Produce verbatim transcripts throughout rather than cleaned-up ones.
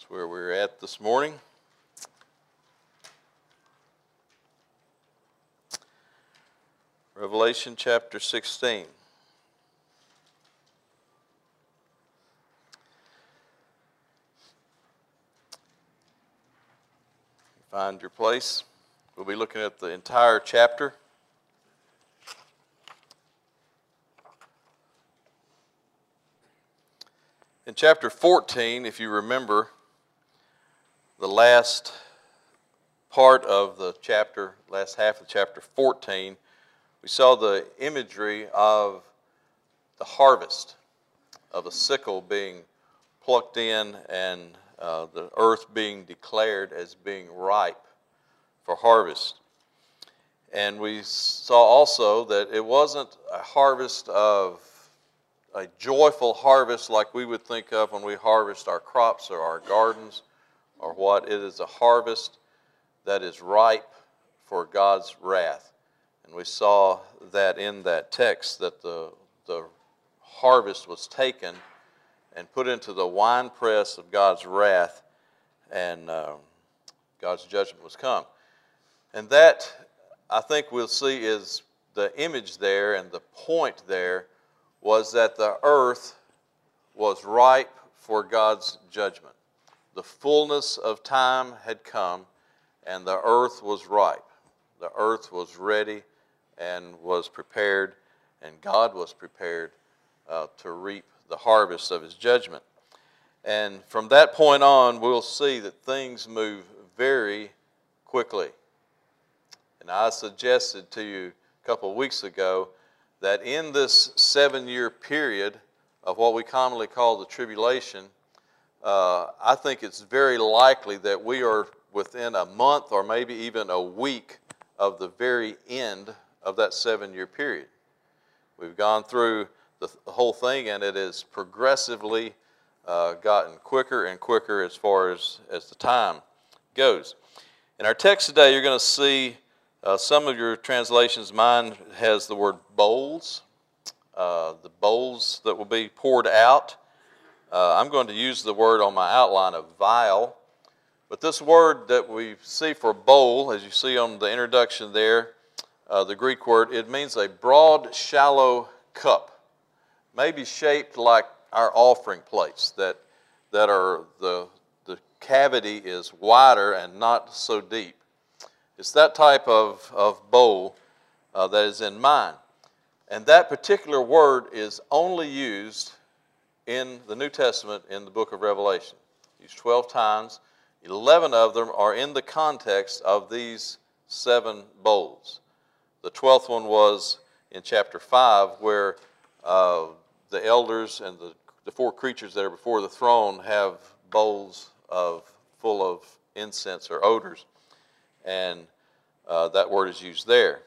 That's where we're at this morning. Revelation chapter sixteen. Find your place. We'll be looking at the entire chapter. In chapter fourteen, if you remember, the last part of the chapter, last half of chapter fourteen, we saw the imagery of the harvest, of a sickle being plucked in and uh, the earth being declared as being ripe for harvest. And we saw also that it wasn't a harvest of a joyful harvest like we would think of when we harvest our crops or our gardens or what. It is a harvest that is ripe for God's wrath. And we saw that in that text, that the, the harvest was taken and put into the winepress of God's wrath, and uh, God's judgment was come. And that, I think we'll see, is the image there, and the point there was that the earth was ripe for God's judgment. The fullness of time had come, and the earth was ripe. The earth was ready and was prepared, and God was prepared uh, to reap the harvest of His judgment. And from that point on, we'll see that things move very quickly. And I suggested to you a couple of weeks ago that in this seven-year period of what we commonly call the tribulation, uh, I think it's very likely that we are within a month or maybe even a week of the very end of that seven-year period. We've gone through the, the whole thing, and it has progressively uh, gotten quicker and quicker as far as, as the time goes. In our text today, you're going to see uh, some of your translations. Mine has the word bowls, uh, the bowls that will be poured out. Uh, I'm going to use the word on my outline of vial. But this word that we see for bowl, as you see on the introduction there, uh, the Greek word, it means a broad, shallow cup, maybe shaped like our offering plates, that that are the the cavity is wider and not so deep. It's that type of, of bowl uh, that is in mind. And that particular word is only used in the New Testament in the book of Revelation. Used twelve times. Eleven of them are in the context of these seven bowls. The twelfth one was in chapter five, where uh, the elders and the, the four creatures that are before the throne have bowls of full of incense or odors, and uh, that word is used there.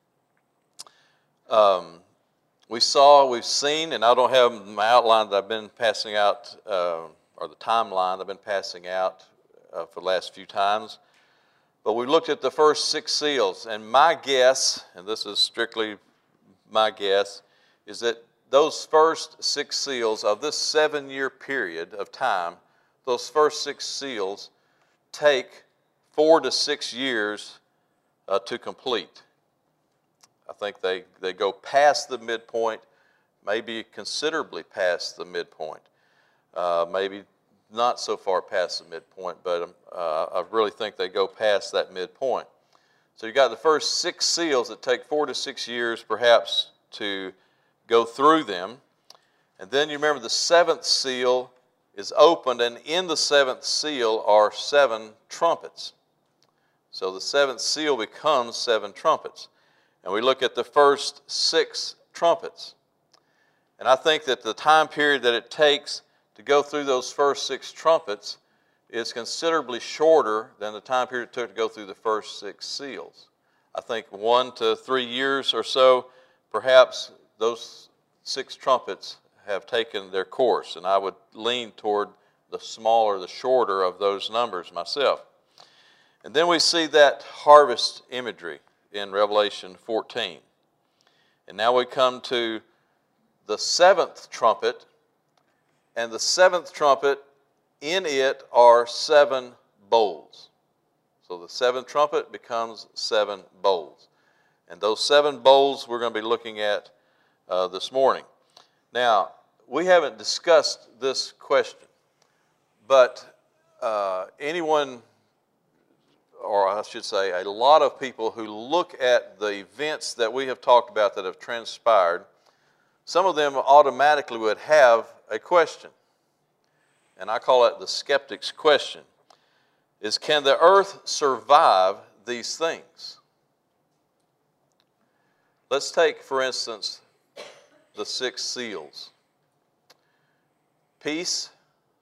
Um, we saw, we've seen, and I don't have my outline that I've been passing out, uh, or the timeline I've been passing out uh, for the last few times, but we looked at the first six seals, and my guess, and this is strictly my guess, is that those first six seals of this seven-year period of time, those first six seals take four to six years uh, to complete. I think they, they go past the midpoint, maybe considerably past the midpoint, uh, maybe not so far past the midpoint, but um, uh, I really think they go past that midpoint. So you got the first six seals that take four to six years perhaps to go through them. And then you remember the seventh seal is opened, and in the seventh seal are seven trumpets. So the seventh seal becomes seven trumpets. And we look at the first six trumpets. And I think that the time period that it takes to go through those first six trumpets is considerably shorter than the time period it took to go through the first six seals. I think one to three years or so, perhaps those six trumpets have taken their course, and I would lean toward the smaller, the shorter of those numbers myself. And then we see that harvest imagery in Revelation fourteen. And now we come to the seventh trumpet, and the seventh trumpet in it are seven bowls. So the seventh trumpet becomes seven bowls. And those seven bowls we're going to be looking at uh, this morning. Now, we haven't discussed this question, but uh, anyone, or I should say a lot of people who look at the events that we have talked about that have transpired, some of them automatically would have a question. And I call it the skeptic's question, is can the earth survive these things? Let's take, for instance, the six seals. Peace,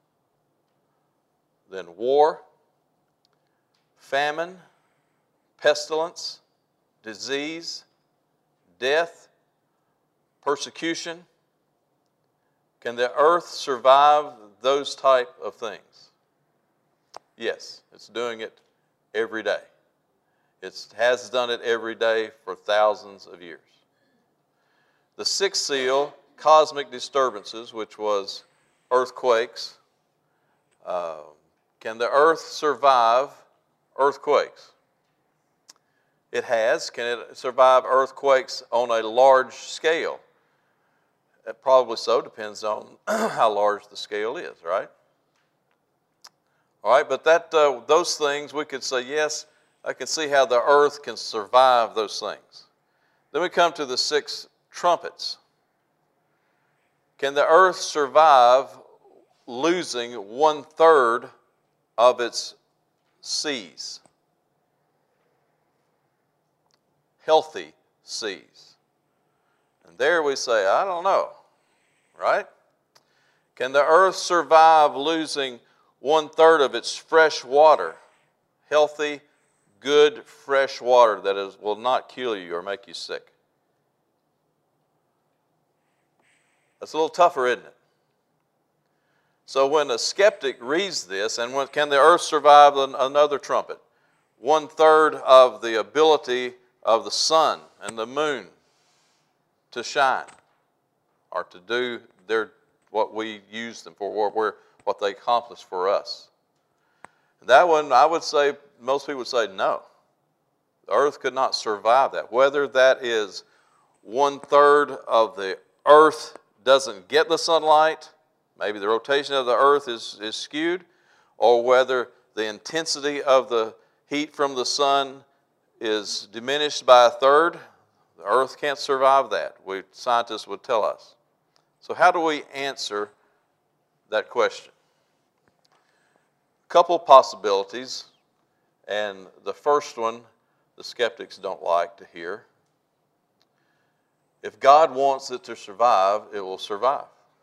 then war, famine, pestilence, disease, death, persecution. Can the earth survive those type of things? Yes, it's doing it every day. It has done it every day for thousands of years. The sixth seal, cosmic disturbances, which was earthquakes. Uh, can the earth survive earthquakes? It has. Can it survive earthquakes on a large scale? It probably so, depends on how large the scale is, right? All right, but that uh, those things, we could say, yes, I can see how the earth can survive those things. Then we come to the six trumpets. Can the earth survive losing one-third of its seas? Healthy seas. And there we say, I don't know, right? Can the earth survive losing one-third of its fresh water? Healthy, good, fresh water that is, will not kill you or make you sick. That's a little tougher, isn't it? So when a skeptic reads this, and when, can the earth survive another trumpet? One-third of the ability of the sun and the moon to shine, or to do their what we use them for, or what they accomplish for us. That one, I would say, most people would say no. The earth could not survive that. Whether that is one-third of the earth doesn't get the sunlight, maybe the rotation of the earth is, is skewed, or whether the intensity of the heat from the sun is diminished by a third, the earth can't survive that. We, scientists would tell us. So how do we answer that question? A couple possibilities, and the first one the skeptics don't like to hear. If God wants it to survive, it will survive.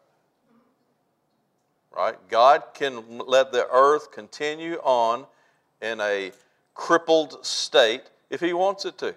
Right? God can let the earth continue on in a crippled state if He wants it to.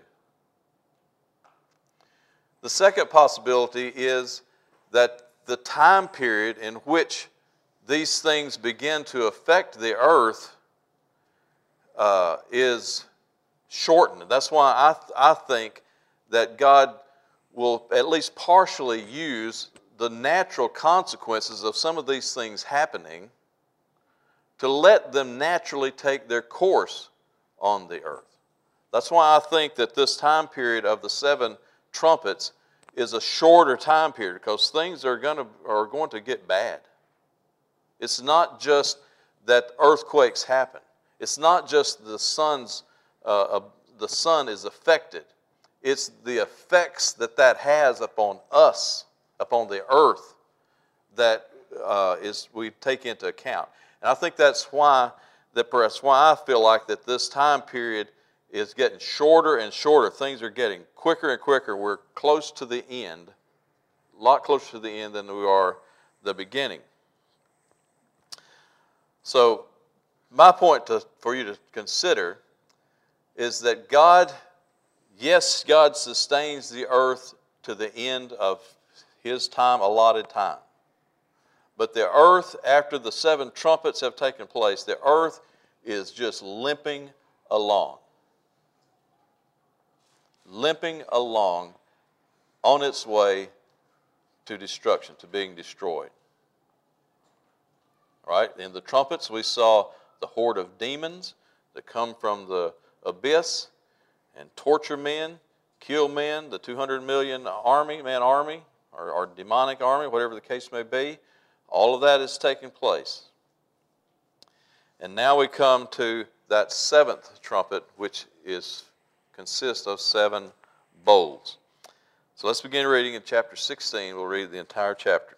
The second possibility is that the time period in which these things begin to affect the earth uh, is shortened. That's why I, th- I think that God will at least partially use the natural consequences of some of these things happening to let them naturally take their course on the earth. That's why I think that this time period of the seven trumpets is a shorter time period, because things are going to are going to get bad. It's not just that earthquakes happen. It's not just the sun's uh, uh, the sun is affected. It's the effects that that has upon us, upon the earth, that uh, is we take into account. And I think that's why that that's why I feel like that this time period is getting shorter and shorter. Things are getting quicker and quicker. We're close to the end, a lot closer to the end than we are the beginning. So my point to, for you to consider is that God, yes, God sustains the earth to the end of His time, allotted time. But the earth, after the seven trumpets have taken place, the earth is just limping along. Limping along on its way to destruction, to being destroyed. right? In the trumpets, we saw the horde of demons that come from the abyss and torture men, kill men, the two hundred million army, man army, or, or demonic army, whatever the case may be. All of that is taking place. And now we come to that seventh trumpet, which is consists of seven bowls. So let's begin reading in chapter sixteen. We'll read the entire chapter.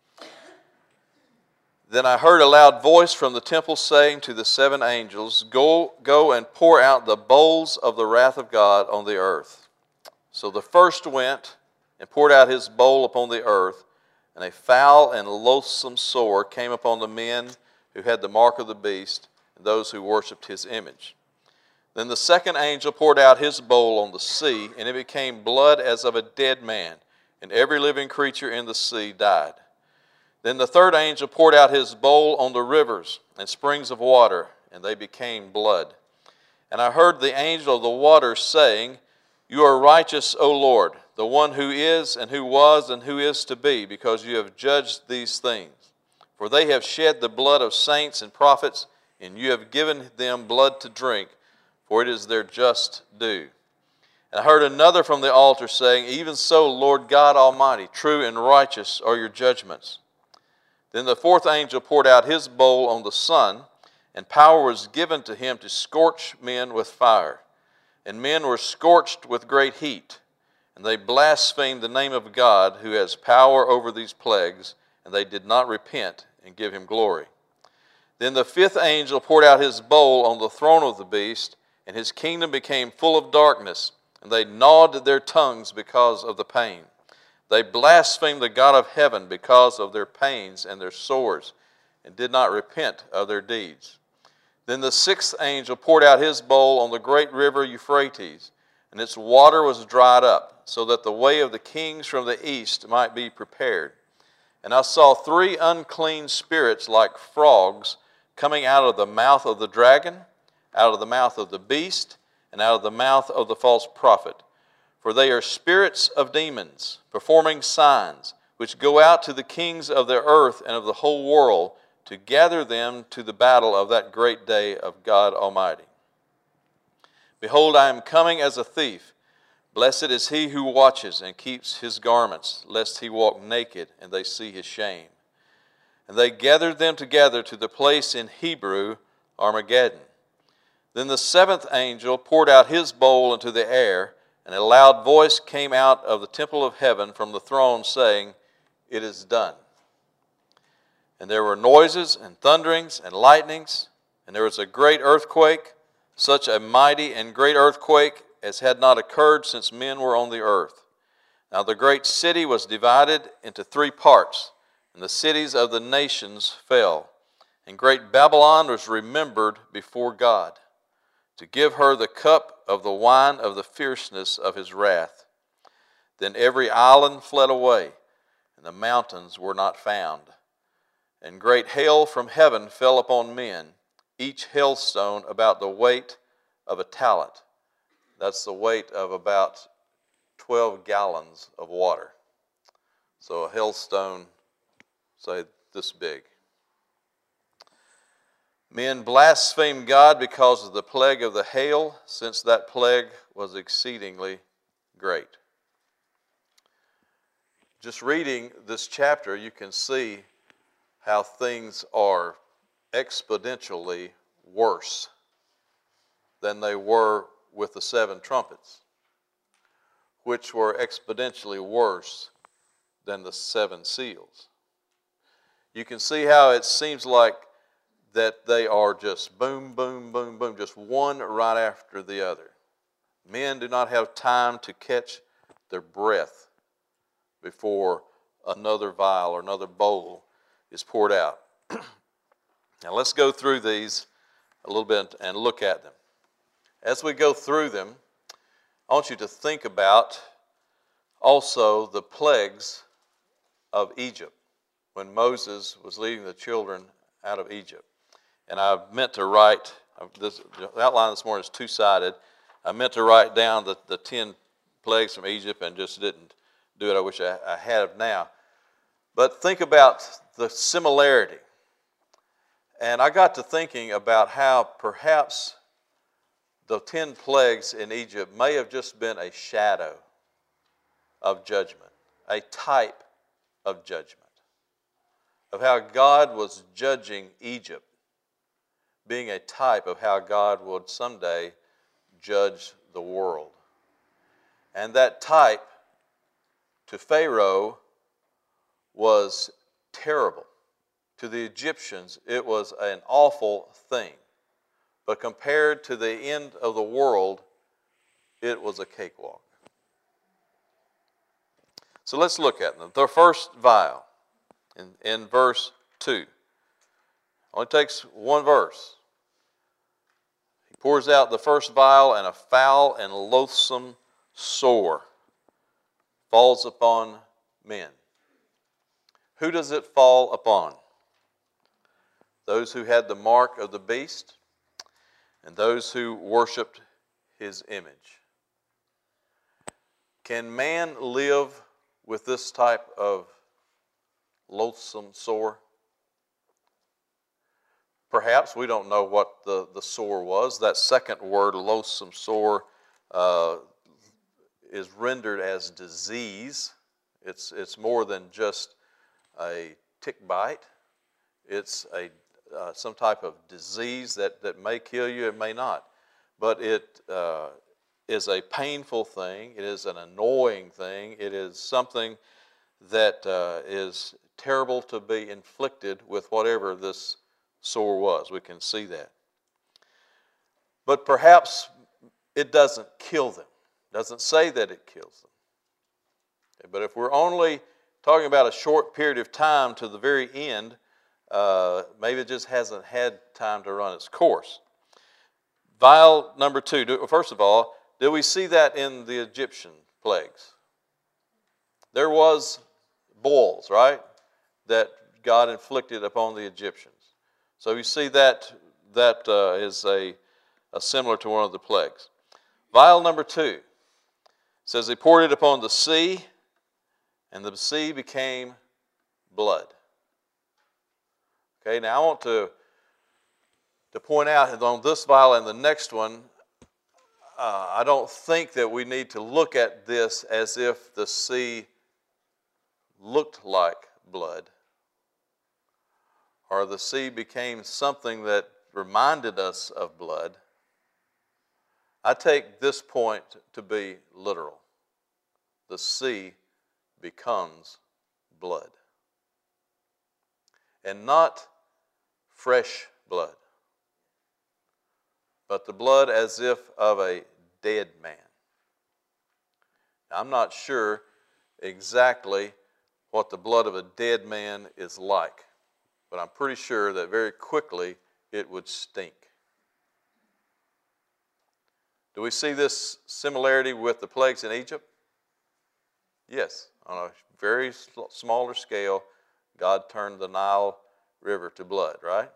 Then I heard a loud voice from the temple saying to the seven angels, Go, go and pour out the bowls of the wrath of God on the earth. So the first went and poured out his bowl upon the earth, and a foul and loathsome sore came upon the men who had the mark of the beast, and those who worshipped his image. Then the second angel poured out his bowl on the sea, and it became blood as of a dead man, and every living creature in the sea died. Then the third angel poured out his bowl on the rivers and springs of water, and they became blood. And I heard the angel of the waters saying, You are righteous, O Lord, the one who is and who was and who is to be, because you have judged these things. For they have shed the blood of saints and prophets, and you have given them blood to drink, for it is their just due. And I heard another from the altar saying, Even so, Lord God Almighty, true and righteous are your judgments. Then the fourth angel poured out his bowl on the sun, and power was given to him to scorch men with fire. And men were scorched with great heat. And they blasphemed the name of God, who has power over these plagues, and they did not repent and give him glory. Then the fifth angel poured out his bowl on the throne of the beast, and his kingdom became full of darkness, and they gnawed their tongues because of the pain. They blasphemed the God of heaven because of their pains and their sores, and did not repent of their deeds. Then the sixth angel poured out his bowl on the great river Euphrates, and its water was dried up, so that the way of the kings from the east might be prepared. And I saw three unclean spirits like frogs coming out of the mouth of the dragon, out of the mouth of the beast, and out of the mouth of the false prophet. For they are spirits of demons, performing signs, which go out to the kings of the earth and of the whole world, to gather them to the battle of that great day of God Almighty. Behold, I am coming as a thief. Blessed is he who watches and keeps his garments, lest he walk naked and they see his shame. And they gathered them together to the place in Hebrew, Armageddon. Then the seventh angel poured out his bowl into the air, and a loud voice came out of the temple of heaven from the throne, saying, It is done. And there were noises and thunderings and lightnings, and there was a great earthquake, such a mighty and great earthquake as had not occurred since men were on the earth. Now the great city was divided into three parts, and the cities of the nations fell. And great Babylon was remembered before God, to give her the cup of the wine of the fierceness of his wrath. Then every island fled away, and the mountains were not found. And great hail from heaven fell upon men, each hailstone about the weight of a talent. That's the weight of about twelve gallons of water. So a hailstone, say this big. Men blasphemed God because of the plague of the hail, since that plague was exceedingly great. Just reading this chapter, you can see how things are exponentially worse than they were with the seven trumpets, which were exponentially worse than the seven seals. You can see how it seems like that they are just boom, boom, boom, boom, just one right after the other. Men do not have time to catch their breath before another vial or another bowl is poured out. Now let's go through these a little bit and look at them. As we go through them, I want you to think about also the plagues of Egypt when Moses was leading the children out of Egypt. And I meant to write, this, the outline this morning is two-sided. I meant to write down the, the ten plagues from Egypt and just didn't do it. I wish I, I had it now. But think about the similarity. And I got to thinking about how perhaps the ten plagues in Egypt may have just been a shadow of judgment, a type of judgment, of how God was judging Egypt, being a type of how God would someday judge the world. And that type to Pharaoh was terrible. To the Egyptians, it was an awful thing. But compared to the end of the world, it was a cakewalk. So let's look at them. The first vial in, in verse two. Only takes one verse. He pours out the first vial, and a foul and loathsome sore falls upon men. Who does it fall upon? Those who had the mark of the beast and those who worshiped his image. Can man live with this type of loathsome sore? Perhaps. We don't know what the, the sore was. That second word, loathsome sore, uh, is rendered as disease. It's, it's more than just a tick bite. It's a uh, some type of disease that, that may kill you, it may not. But it uh, is a painful thing. It is an annoying thing. It is something that uh, is terrible to be inflicted with whatever this sore was. We can see that. But perhaps it doesn't kill them. It doesn't say that it kills them. But if we're only talking about a short period of time to the very end, uh, maybe it just hasn't had time to run its course. Vial number two. Do, first of all, did we see that in the Egyptian plagues? There was boils, right, that God inflicted upon the Egyptians. So you see that that uh, is a, a similar to one of the plagues. Vial number two says, he poured it upon the sea, and the sea became blood. Okay, now I want to, to point out that on this vial and the next one, uh, I don't think that we need to look at this as if the sea looked like blood, or the sea became something that reminded us of blood. I take this point to be literal. The sea becomes blood. And not fresh blood, but the blood as if of a dead man. Now, I'm not sure exactly what the blood of a dead man is like, but I'm pretty sure that very quickly it would stink. Do we see this similarity with the plagues in Egypt? Yes, on a very smaller scale, God turned the Nile River to blood, right?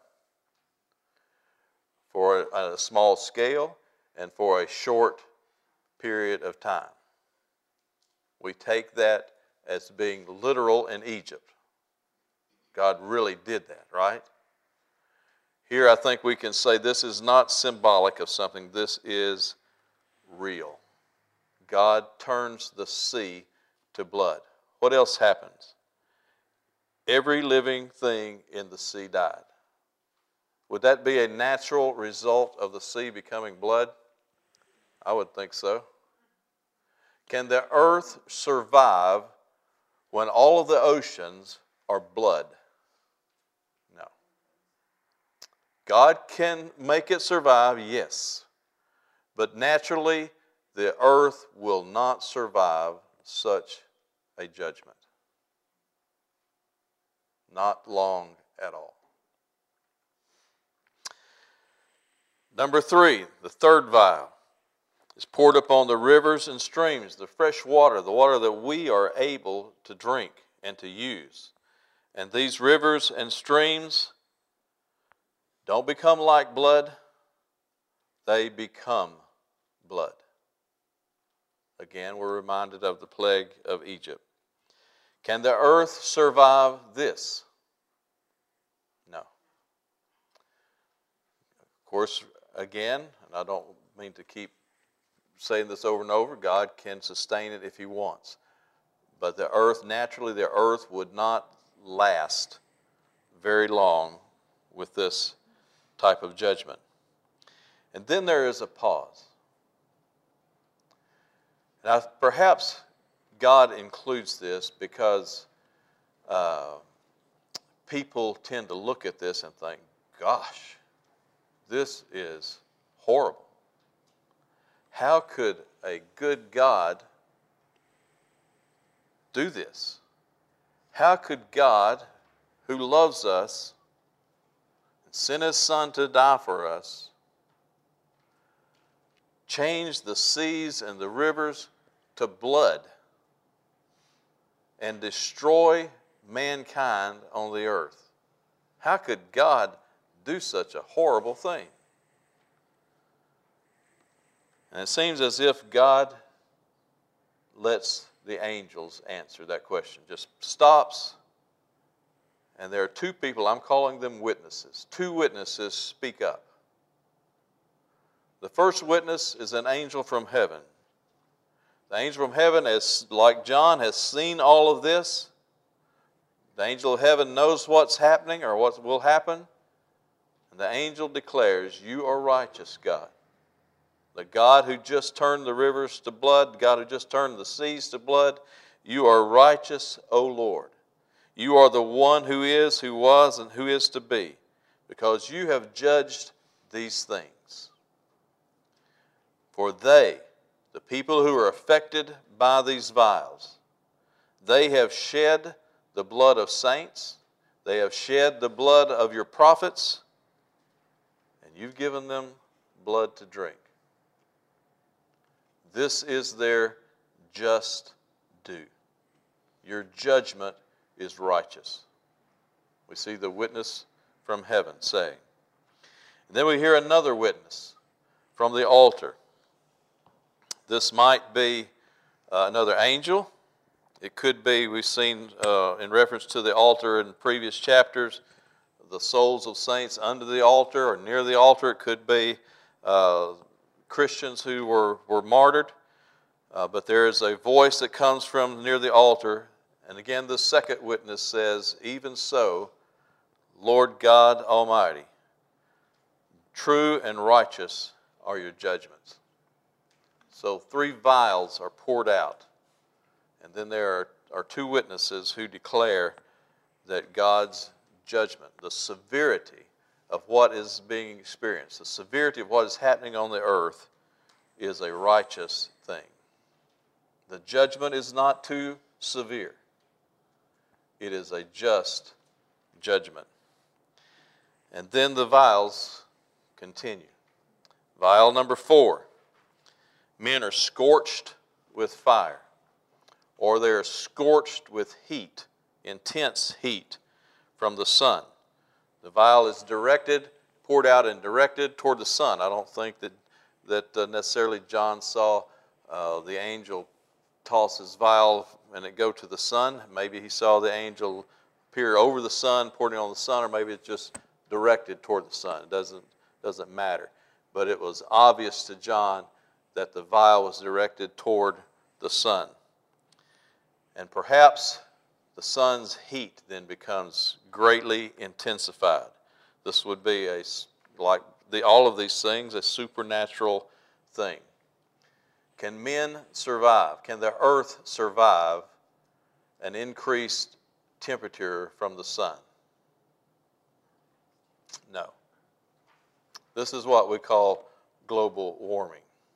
For a, a small scale and for a short period of time. We take that as being literal in Egypt. God really did that, right? Here I think we can say this is not symbolic of something. This is real. God turns the sea to blood. What else happens? Every living thing in the sea died. Would that be a natural result of the sea becoming blood? I would think so. Can the earth survive when all of the oceans are blood? No. God can make it survive, yes. But naturally, the earth will not survive such a judgment. Not long at all. Number three, the third vial is poured upon the rivers and streams, the fresh water, the water that we are able to drink and to use. And these rivers and streams don't become like blood, they become blood. Again, we're reminded of the plague of Egypt. Can the earth survive this? No. course, again, and I don't mean to keep saying this over and over, God can sustain it if he wants. But the earth, naturally, the earth would not last very long with this type of judgment. And then there is a pause. Now, perhaps God includes this because uh, people tend to look at this and think, gosh, this is horrible. How could a good God do this? How could God, who loves us and sent his Son to die for us, change the seas and the rivers to blood and destroy mankind on the earth? How could God do such a horrible thing? And it seems as if God lets the angels answer that question. Just stops, and there are two people, I'm calling them witnesses. Two witnesses speak up. The first witness is an angel from heaven. The angel from heaven, is, like John, has seen all of this. The angel of heaven knows what's happening or what will happen. And the angel declares, you are righteous, God. The God who just turned the rivers to blood, the God who just turned the seas to blood, you are righteous, O Lord. You are the one who is, who was, and who is to be, because you have judged these things. For they, the people who are affected by these vials, they have shed the blood of saints, they have shed the blood of your prophets, and you've given them blood to drink. This is their just due. Your judgment is righteous. We see the witness from heaven saying. And then we hear another witness from the altar. This might be uh, another angel. It could be, we've seen uh, in reference to the altar in previous chapters, the souls of saints under the altar or near the altar. It could be uh, Christians who were, were martyred. Uh, but there is a voice that comes from near the altar. And again, the second witness says, even so, Lord God Almighty, true and righteous are your judgments. So three vials are poured out. And then there are, are two witnesses who declare that God's judgment, the severity of what is being experienced, the severity of what is happening on the earth, is a righteous thing. The judgment is not too severe. It is a just judgment. And then the vials continue. Vial number four. Men are scorched with fire, or they are scorched with heat, intense heat from the sun. The vial is directed, poured out and directed toward the sun. I don't think that, that uh, necessarily John saw uh, the angel toss his vial and it go to the sun. Maybe he saw the angel appear over the sun, pouring it on the sun, or maybe it's just directed toward the sun. It doesn't, doesn't matter. But it was obvious to John that the vial was directed toward the sun. And perhaps the sun's heat then becomes greatly intensified. This would be, a, like the, all of these things, a supernatural thing. Can men survive? Can the earth survive an increased temperature from the sun? No. This is what we call global warming.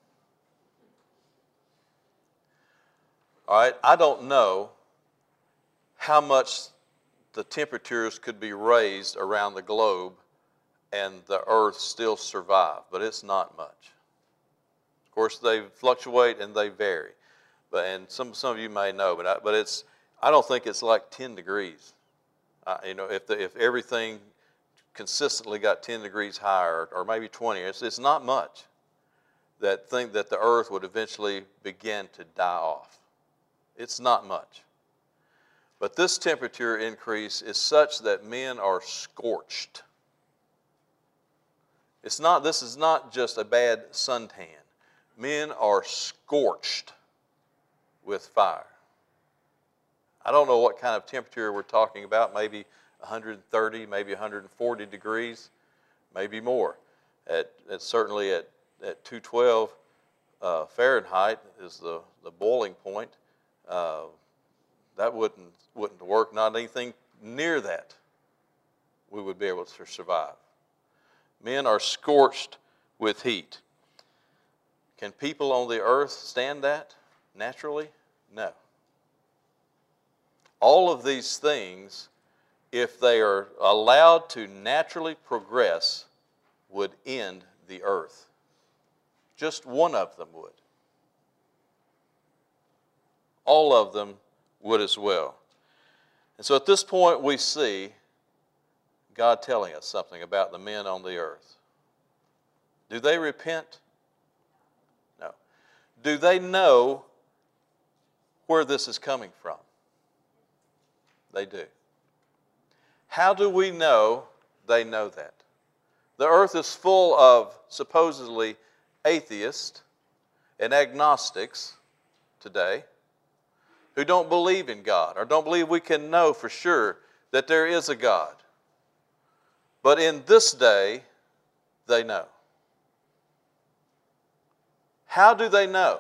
All right, I don't know how much the temperatures could be raised around the globe and the earth still survive, but it's not much. Of course, they fluctuate and they vary, but and some some of you may know, but I, but it's I don't think it's like ten degrees. Uh, you know, if the, if everything consistently got ten degrees higher, or maybe twenty, it's it's not much that think that the earth would eventually begin to die off. It's not much. But this temperature increase is such that men are scorched. It's not, this is not just a bad suntan. Men are scorched with fire. I don't know what kind of temperature we're talking about, maybe one hundred thirty, maybe one hundred forty degrees, maybe more. At, at certainly at, at two twelve uh, Fahrenheit is the, the boiling point. Uh, that wouldn't, wouldn't work, not anything near that we would be able to survive. Men are scorched with heat. Can people on the earth stand that naturally? No. All of these things, if they are allowed to naturally progress, would end the earth. Just one of them would. All of them would as well. And so at this point we see God telling us something about the men on the earth. Do they repent? No. Do they know where this is coming from? They do. How do we know they know that? The earth is full of supposedly atheists and agnostics today who don't believe in God or don't believe we can know for sure that there is a God. But in this day, they know. How do they know?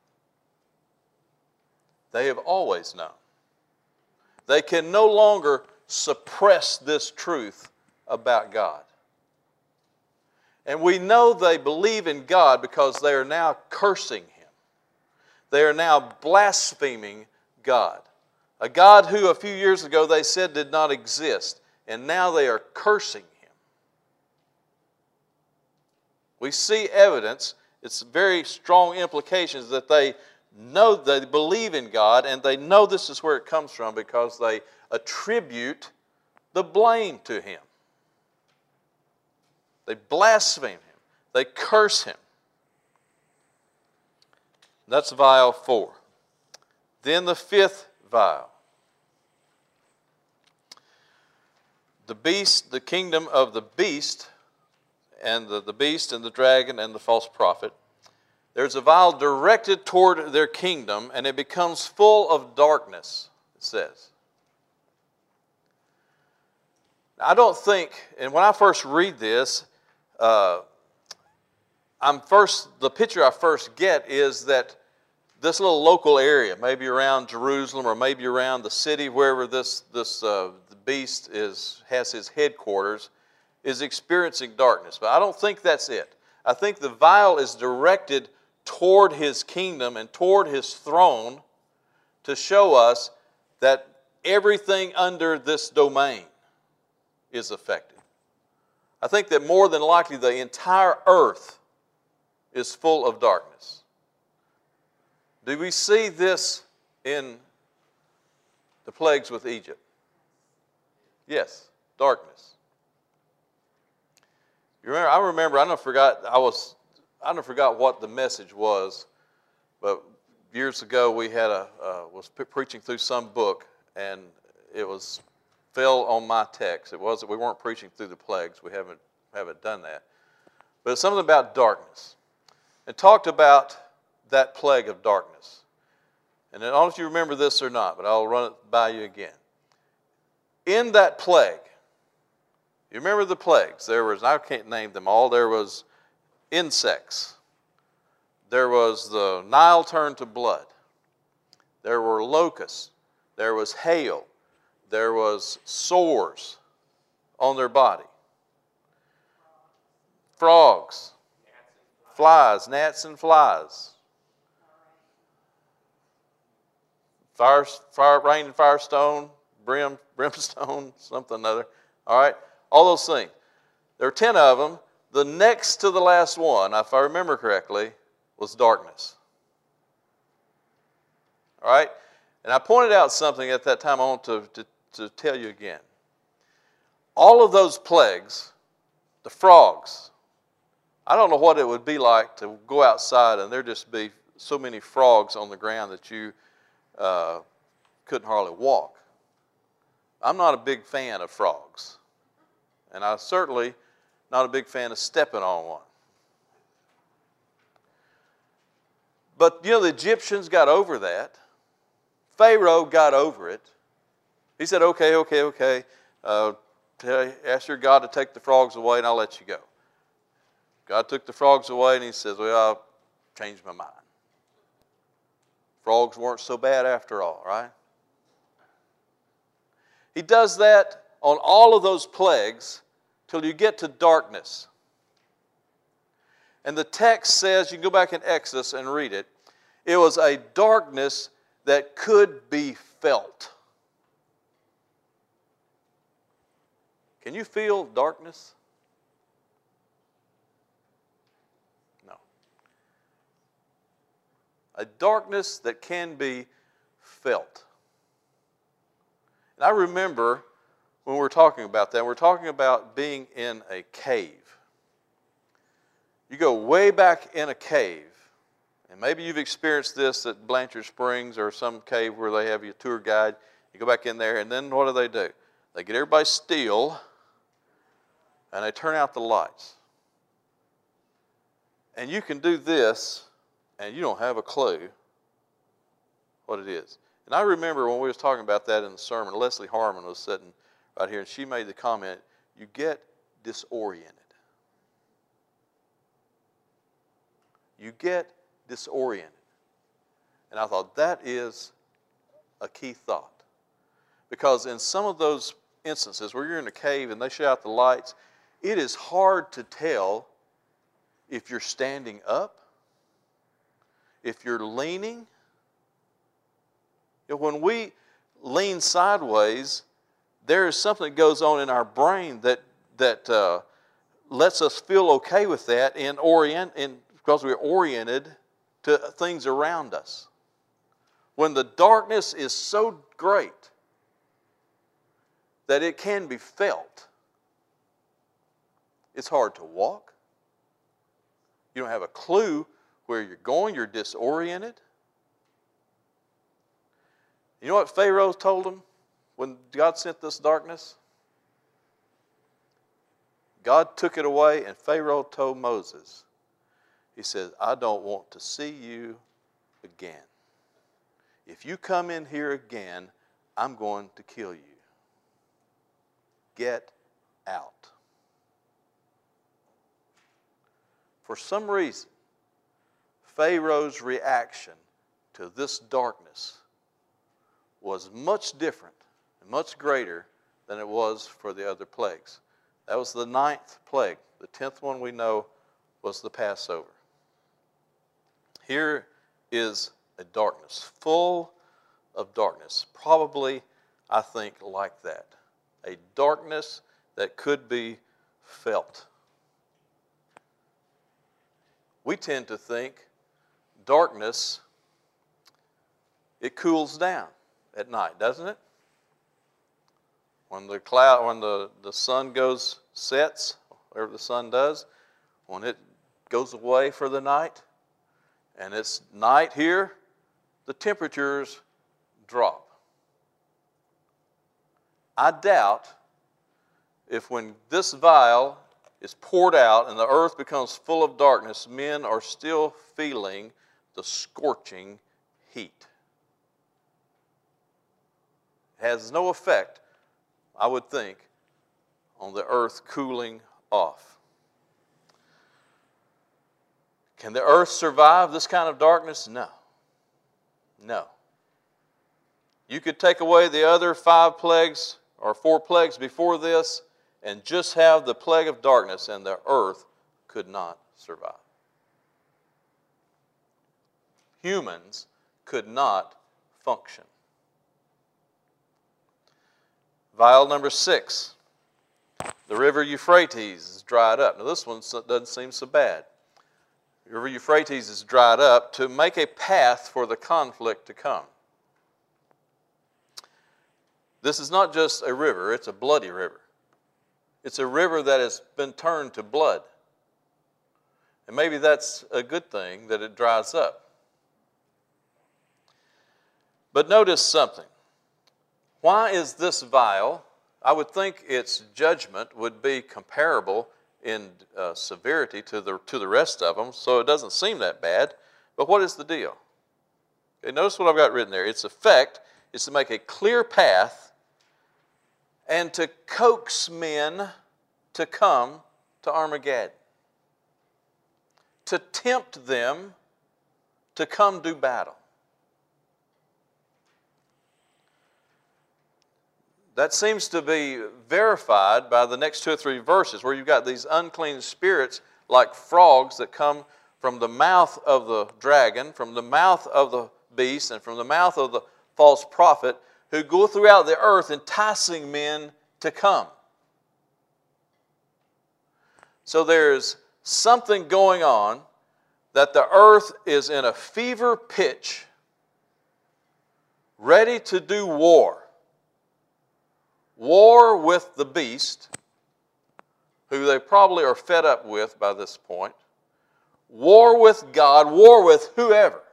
They have always known. They can no longer suppress this truth about God. And we know they believe in God because they are now cursing Him. They are now blaspheming God. A God who a few years ago they said did not exist, and now they are cursing Him. We see evidence, it's very strong implications that they know, they believe in God, and they know this is where it comes from because they attribute the blame to Him. They blaspheme Him. They curse Him. That's vial four. Then the fifth vial. The beast, the kingdom of the beast, and the, the beast and the dragon and the false prophet. There's a vial directed toward their kingdom, and it becomes full of darkness, it says. I don't think, and when I first read this, uh, I'm first, the picture I first get is that this little local area, maybe around Jerusalem or maybe around the city, wherever this, this uh, the beast is, has his headquarters, is experiencing darkness. But I don't think that's it. I think the vial is directed toward his kingdom and toward his throne to show us that everything under this domain is affected. I think that more than likely the entire earth is full of darkness. Do we see this in the plagues with Egypt? Yes, darkness. You remember? I remember. I don't forgot. I was. I don't forgot what the message was, but years ago we had a uh, was pre- preaching through some book, and it was fell on my text. It wasn't. We weren't preaching through the plagues. We haven't haven't done that. But it's something about darkness. It talked about that plague of darkness. And I don't know if you remember this or not, but I'll run it by you again. In that plague, you remember the plagues. There was, I can't name them all, there was insects. There was the Nile turned to blood. There were locusts. There was hail. There was sores on their body. Frogs. Flies, gnats and flies. Fire, fire, rain and firestone, brim, brimstone, something or another. All right? All those things. There were ten of them. The next to the last one, if I remember correctly, was darkness. All right? And I pointed out something at that time I want to, to, to tell you again. All of those plagues, the frogs, I don't know what it would be like to go outside and there just be so many frogs on the ground that you uh, couldn't hardly walk. I'm not a big fan of frogs. And I certainly not a big fan of stepping on one. But, you know, the Egyptians got over that. Pharaoh got over it. He said, okay, okay, okay, uh, ask your God to take the frogs away and I'll let you go. God took the frogs away and he says, well, I'll change my mind. Frogs weren't so bad after all, right? He does that on all of those plagues till you get to darkness. And the text says, you can go back in Exodus and read it, it was a darkness that could be felt. Can you feel darkness? No. A darkness that can be felt. And I remember when we were talking about that, we're talking about being in a cave. You go way back in a cave, and maybe you've experienced this at Blanchard Springs or some cave where they have you a tour guide. You go back in there, and then what do they do? They get everybody still, and they turn out the lights. And you can do this, and you don't have a clue what it is. And I remember when we was talking about that in the sermon, Leslie Harmon was sitting right here, and she made the comment, you get disoriented. You get disoriented. And I thought, that is a key thought. Because in some of those instances where you're in a cave and they shut out the lights, it is hard to tell if you're standing up, if you're leaning. You know, when we lean sideways, there is something that goes on in our brain that that uh, lets us feel okay with that and orient, and because we're oriented to things around us. When the darkness is so great that it can be felt, it's hard to walk. You don't have a clue where you're going. You're disoriented. You know what Pharaoh told them when God sent this darkness? God took it away, and Pharaoh told Moses, he says, I don't want to see you again. If you come in here again, I'm going to kill you. Get out. For some reason, Pharaoh's reaction to this darkness was much different and much greater than it was for the other plagues. That was the ninth plague. The tenth one we know was the Passover. Here is a darkness, full of darkness. Probably, I think, like that. A darkness that could be felt. We tend to think darkness, it cools down at night, doesn't it? When the cloud, when the, the sun goes, sets, whatever the sun does, when it goes away for the night, and it's night here, the temperatures drop. I doubt if when this vial is poured out and the earth becomes full of darkness, men are still feeling the scorching heat. It has no effect, I would think, on the earth cooling off. Can the earth survive this kind of darkness? No. No. You could take away the other five plagues or four plagues before this and just have the plague of darkness, and the earth could not survive. Humans could not function. Vial number six. The river Euphrates is dried up. Now this one doesn't seem so bad. The river Euphrates is dried up to make a path for the conflict to come. This is not just a river, it's a bloody river. It's a river that has been turned to blood. And maybe that's a good thing that it dries up. But notice something. Why is this vial? I would think its judgment would be comparable in uh, severity to the, to the rest of them, so it doesn't seem that bad. But what is the deal? Okay, notice what I've got written there. Its effect is to make a clear path and to coax men to come to Armageddon, to tempt them to come do battle. That seems to be verified by the next two or three verses where you've got these unclean spirits like frogs that come from the mouth of the dragon, from the mouth of the beast, and from the mouth of the false prophet who go throughout the earth enticing men to come. So there's something going on that the earth is in a fever pitch, ready to do war. War with the beast, who they probably are fed up with by this point. War with God, war with whoever.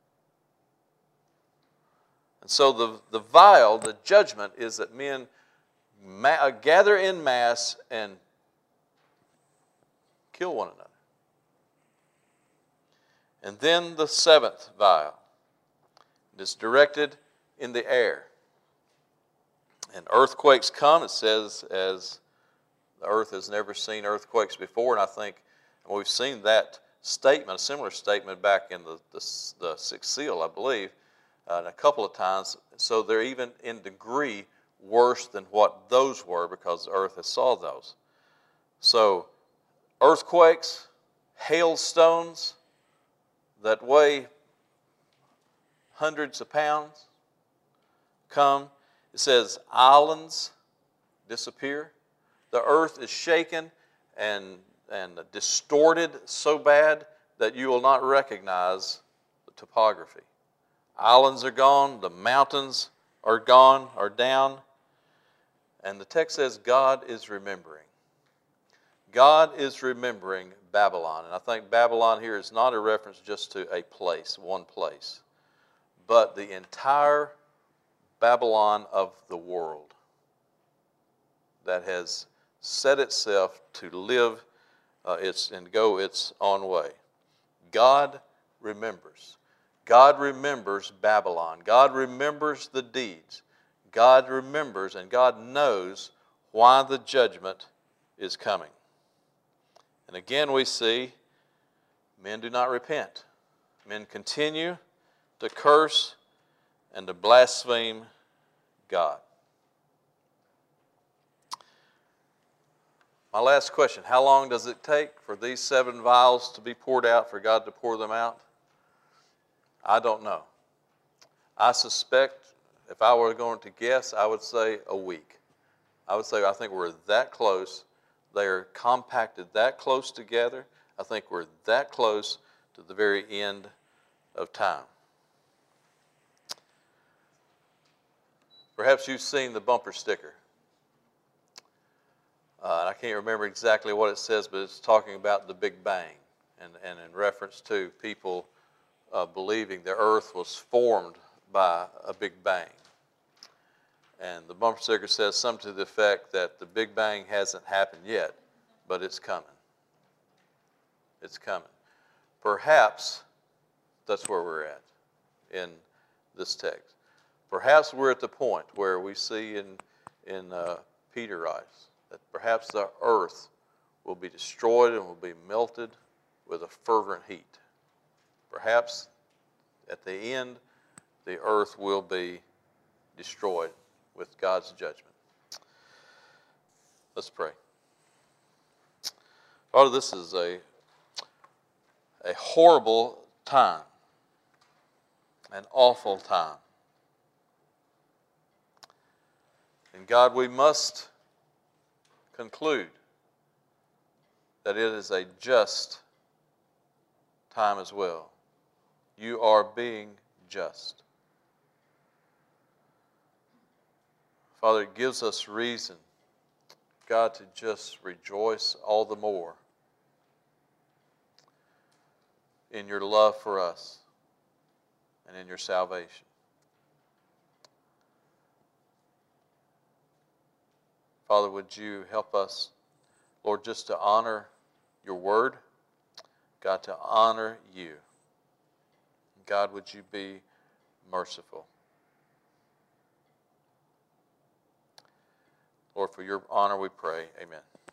And so the, the vial, the judgment, is that men ma- gather in mass and kill one another. And then the seventh vial is directed in the air. And earthquakes come, it says, as the earth has never seen earthquakes before. And I think we've seen that statement, a similar statement back in the, the, the sixth seal, I believe, uh, a couple of times. So they're even in degree worse than what those were because the earth has saw those. So earthquakes, hailstones that weigh hundreds of pounds come. It says islands disappear. The earth is shaken and, and distorted so bad that you will not recognize the topography. Islands are gone. The mountains are gone, are down. And the text says God is remembering. God is remembering Babylon. And I think Babylon here is not a reference just to a place, one place, but the entire Babylon of the world that has set itself to live uh, its and go its own way. God remembers. God remembers Babylon. God remembers the deeds. God remembers and God knows why the judgment is coming. And again we see men do not repent. Men continue to curse and to blaspheme God. My last question, how long does it take for these seven vials to be poured out, for God to pour them out? I don't know. I suspect, if I were going to guess, I would say a week. I would say I think we're that close. They are compacted that close together. I think we're that close to the very end of time. Perhaps you've seen the bumper sticker. Uh, I can't remember exactly what it says, but it's talking about the Big Bang and, and in reference to people uh, believing the earth was formed by a Big Bang. And the bumper sticker says something to the effect that the Big Bang hasn't happened yet, but it's coming. It's coming. Perhaps that's where we're at in this text. Perhaps we're at the point where we see in, in uh, Peter writes that perhaps the earth will be destroyed and will be melted with a fervent heat. Perhaps at the end, the earth will be destroyed with God's judgment. Let's pray. Father, this is a, a horrible time, an awful time. And God, we must conclude that it is a just time as well. You are being just. Father, it gives us reason, God, to just rejoice all the more in your love for us and in your salvation. Father, would you help us Lord, just to honor your word, God, to honor you. God, would you be merciful? Lord, for your honor we pray. Amen.